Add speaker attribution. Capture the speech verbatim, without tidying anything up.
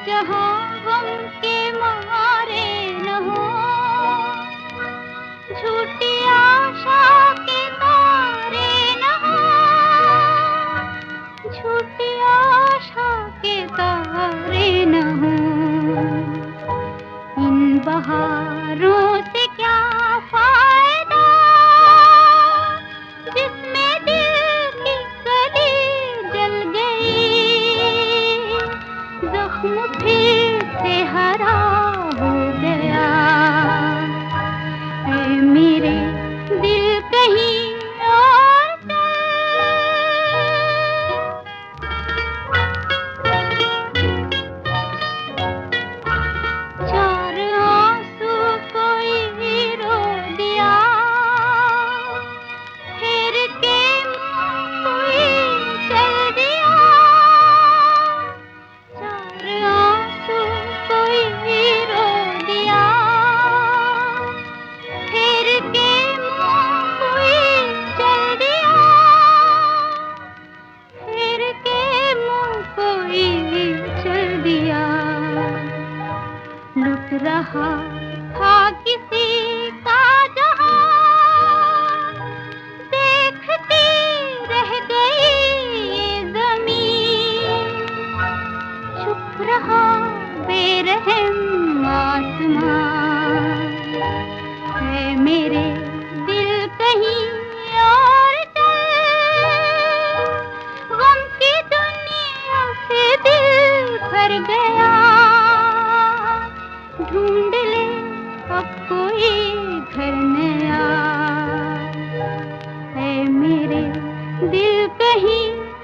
Speaker 1: जहाँ गम के मारे न हो, झूठी आशा के तारे न हो, झूठी आशा के तारे न हो। इन बहारों से क्या फायदा जिसमें दिल की कली जल गई, जख्म फिर से हरा हो गया। ऐ मेरे दिल कहीं और चार आंसू कोई रो दिया, फिर के मुंह कोई चल दिया। चार आंसू कोई रो दिया, फिर के मुंह कोई चल दिया, फिर के मुंह कोई चल दिया। लुट रहा था किसी का जहां, देखती रह गई ये ज़मीन। चुप रहा बेरहम आसमां, है मेरे दिल कहीं और चल। गम की दुनिया से दिल भर गया, ढूंढ ले अब कोई घर नया। है मेरे दिल कहीं